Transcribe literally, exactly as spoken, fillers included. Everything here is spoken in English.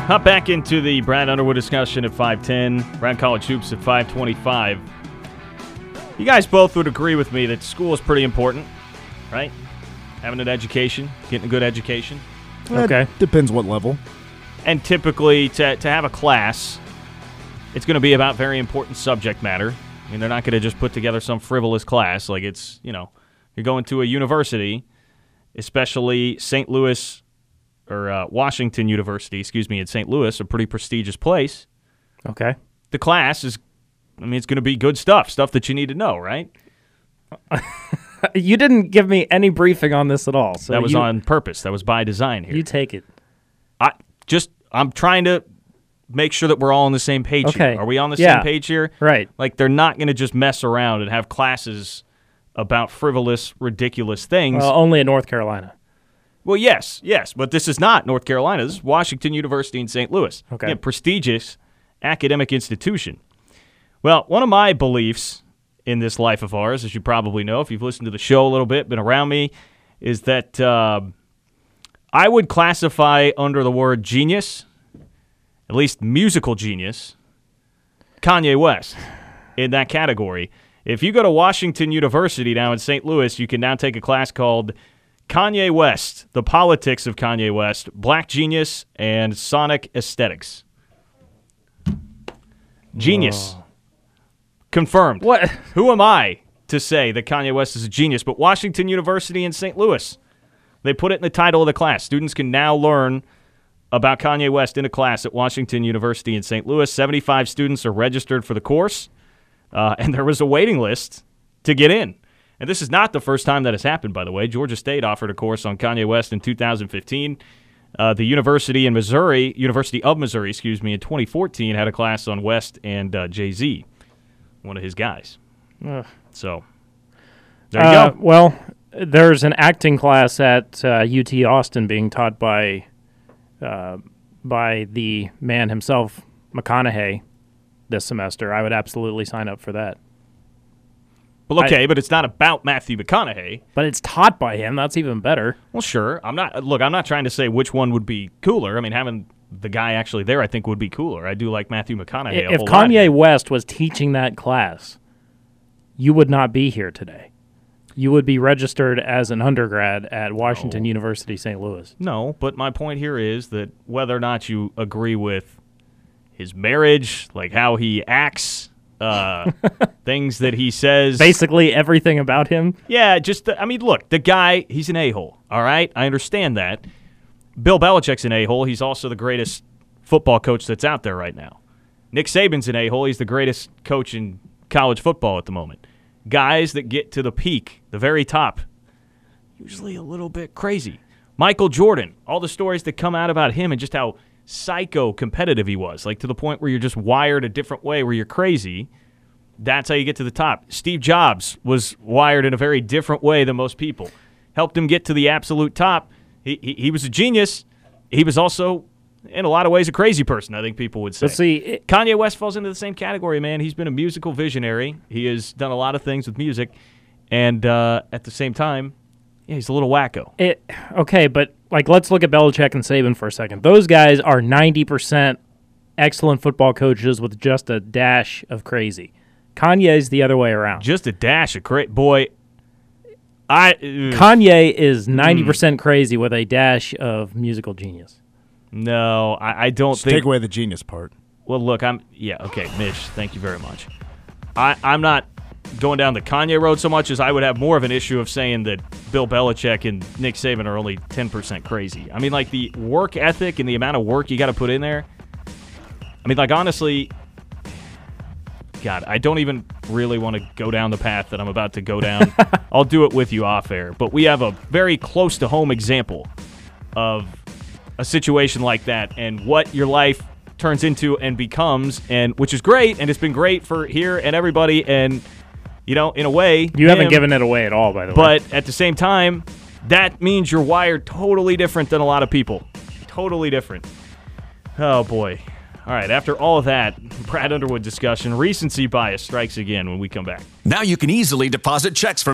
Hop back into the Brad Underwood discussion at five ten, Brad College Hoops at five twenty-five. You guys both would agree with me that school is pretty important, right? Having an education, getting a good education. Okay. Depends what level. And typically, to, to have a class, it's going to be about very important subject matter. I mean, they're not going to just put together some frivolous class. Like it's, you know, you're going to a university, especially Saint Louis or uh, Washington University, excuse me, in Saint Louis, a pretty prestigious place. Okay. The class is, I mean, it's going to be good stuff, stuff that you need to know, right? You didn't give me any briefing on this at all. So that was you, on purpose. That was by design here. You take it. I just, I'm trying to make sure that we're all on the same page Okay. here. Are we on the Yeah. same page here? Right. Like, they're not going to just mess around and have classes about frivolous, ridiculous things. Well, only in North Carolina. Well, yes, yes, but this is not North Carolina. This is Washington University in Saint Louis. Okay. Again, prestigious academic institution. Well, one of my beliefs in this life of ours, as you probably know, if you've listened to the show a little bit, been around me, is that uh, I would classify under the word genius, at least musical genius, Kanye West in that category. If you go to Washington University now in Saint Louis, you can now take a class called Kanye West, The Politics of Kanye West, Black Genius, and Sonic Aesthetics. Genius. Whoa. Confirmed. What? Who am I to say that Kanye West is a genius? But Washington University in Saint Louis, they put it in the title of the class. Students can now learn about Kanye West in a class at Washington University in Saint Louis. seventy-five students are registered for the course, uh, and there was a waiting list to get in. And this is not the first time that has happened, by the way. Georgia State offered a course on Kanye West in two thousand fifteen. Uh, the University in Missouri, University of Missouri, excuse me, in twenty fourteen had a class on West and uh, Jay-Z, one of his guys. Ugh. So, there you Uh, go. Well, there's an acting class at uh, U T Austin being taught by uh, by the man himself, McConaughey, this semester. I would absolutely sign up for that. Well, okay, I- but it's not about Matthew McConaughey. But it's taught by him. That's even better. Well, sure. I'm not. Look, I'm not trying to say which one would be cooler. I mean, having the guy actually there, I think, would be cooler. I do like Matthew McConaughey. a If whole lot. Kanye West was teaching that class, you would not be here today. You would be registered as an undergrad at Washington No. University, Saint Louis. No, but my point here is that whether or not you agree with his marriage, like how he acts, uh, things that he says. Basically everything about him. Yeah, just, I mean, look, the guy, he's an a-hole, all right? I understand that. Bill Belichick's an a-hole. He's also the greatest football coach that's out there right now. Nick Saban's an a-hole. He's the greatest coach in college football at the moment. Guys that get to the peak, the very top, usually a little bit crazy. Michael Jordan, all the stories that come out about him and just how psycho competitive he was, like to the point where you're just wired a different way, where you're crazy. That's how you get to the top. Steve Jobs was wired in a very different way than most people. Helped him get to the absolute top. He he, he was a genius. He was also, in a lot of ways, a crazy person, I think people would say. But see, it, Kanye West falls into the same category, man. He's been a musical visionary. He has done a lot of things with music. And uh, at the same time, yeah, he's a little wacko. it okay, but like let's look at Belichick and Saban for a second. Those guys are ninety percent excellent football coaches with just a dash of crazy. Kanye's the other way around. Just a dash of great boy. I ugh. Kanye is ninety percent crazy with a dash of musical genius. No, I, I don't Just think. take away the genius part. Well, look, I'm yeah, okay, Mitch, thank you very much. I, I'm not going down the Kanye road so much as I would have more of an issue of saying that Bill Belichick and Nick Saban are only ten percent crazy. I mean, like the work ethic and the amount of work you got to put in there. I mean, like honestly, God, I don't even really want to go down the path that I'm about to go down. I'll do it with you off air. But we have a very close to home example of a situation like that and what your life turns into and becomes, and which is great, and it's been great for here and everybody, and you know, in a way, You haven't him, given it away at all, by the way. but at the same time, that means you're wired totally different than a lot of people. Totally different. Oh boy. All right, after all of that Brad Underwood discussion, recency bias strikes again when we come back. Now you can easily deposit checks from